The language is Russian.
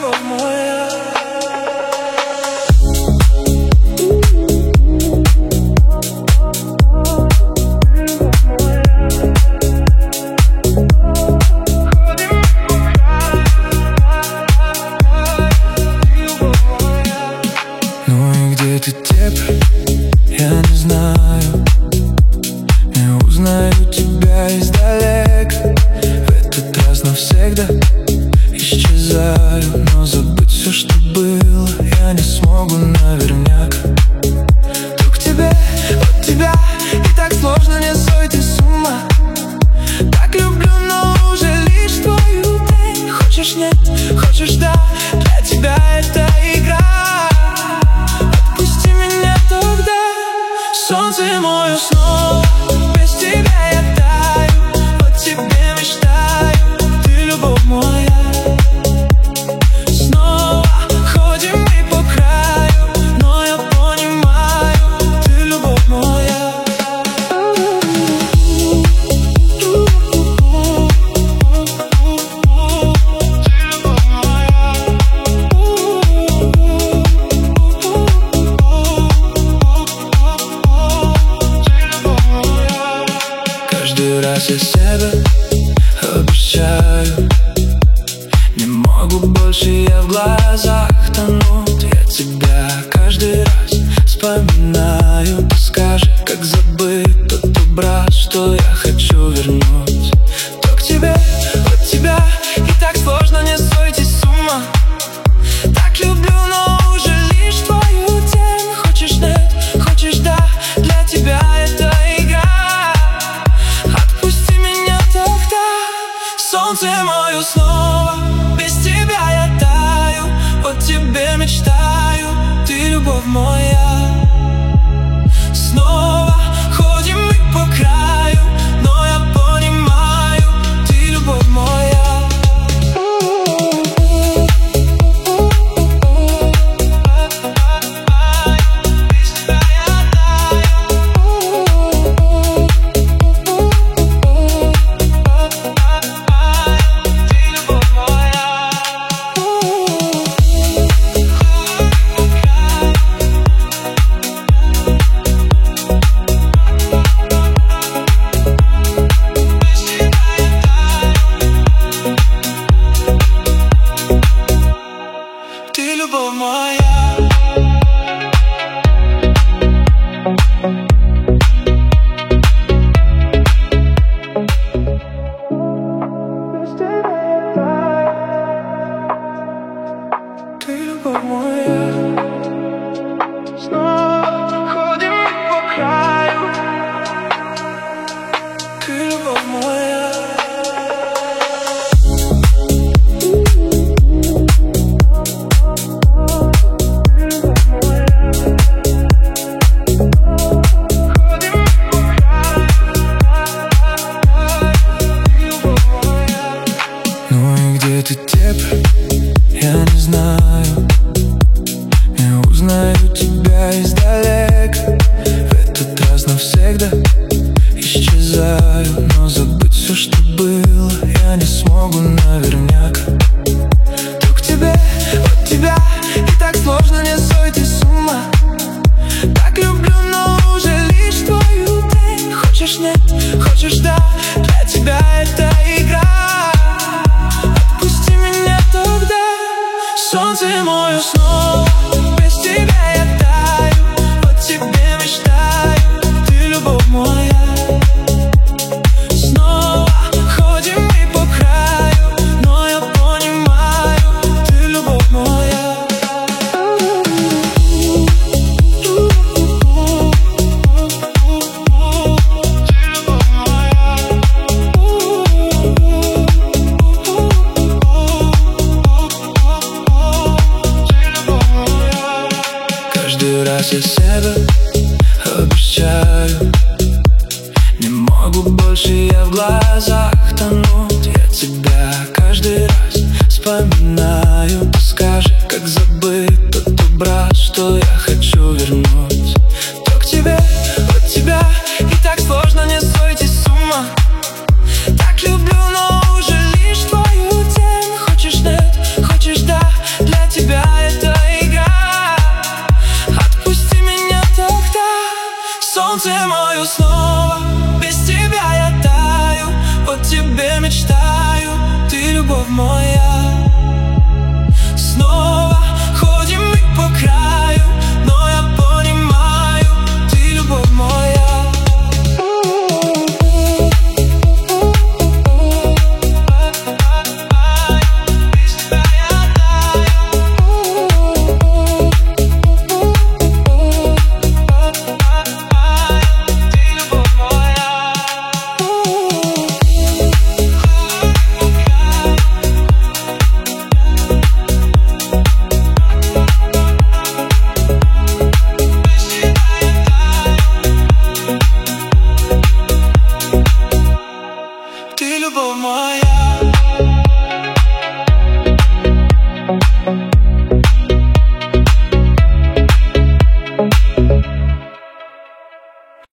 любовь моя. Ты теперь, я не знаю, не узнаю тебя издалека. В этот раз навсегда исчезаю, но забыть все, что было, я не смогу наверняка. Только тебе, от тебя, и так сложно, не сойти с ума. Так люблю, но уже лишь твою тень. Хочешь нет, хочешь да, для тебя это игра. Солнце мое снова, без тебя я таю, о тебе мечтаю, ты любовь моя. Снова ходим мы по краю, но я понимаю, ты любовь моя. Каждый раз я себе обещаю, не могу больше я в глазах тонуть. Я тебя каждый раз вспоминаю. Ты скажи, как забыть тот образ, что я хочу вернуть. То к тебе, от тебя, и так сложно, не сойти с ума. Так люблю, но уже лишь твою тень. Хочешь нет, хочешь да, для тебя это игра. Солнце мое снова, без тебя я таю, о тебе мечтаю, ты любовь моя. Снова ходим мы по краю, но я понимаю, ты любовь моя. Любовь моя. Ты любовь моя. Снова ходим по краю. Ты любовь моя. Ты теперь, я не знаю, не узнаю тебя издалека. В этот раз навсегда исчезаю, но забыть все, что было, я не смогу наверняка. То к тебе, от тебя, и так сложно, не сойти с ума. Так люблю, но уже лишь твою тень. Хочешь нет, хочешь да, для тебя это игра. Солнце мое снова, без тебя я таю, о тебе мечтаю, ты любовь моя. Снова ходим мы по краю, но я понимаю, ты любовь моя. Каждый раз я себе обещаю, не могу больше я в глазах тонуть. Я тебя каждый раз вспоминаю. Ты скажи, как забыть тот образ, что я хочу вернуть. То к тебе, от тебя, и так сложно, не сойти с ума. Так люблю, но уже лишь твою тень. Хочешь нет, хочешь да, любовь моя.